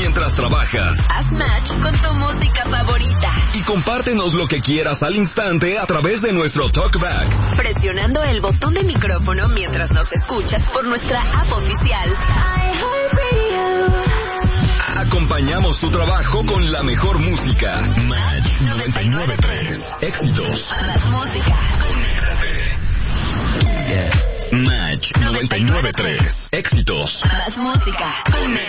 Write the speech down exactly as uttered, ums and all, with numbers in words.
mientras trabajas. Haz match con tu música favorita. Y compártenos lo que quieras al instante a través de nuestro TalkBack. Presionando el botón de micrófono mientras nos escuchas por nuestra app oficial. Acompañamos tu trabajo con la mejor música. Match noventa y nueve punto tres. Éxitos. Más música. Conéctate. Yeah. Match noventa y nueve punto tres. Éxitos. Más música. Conéctate.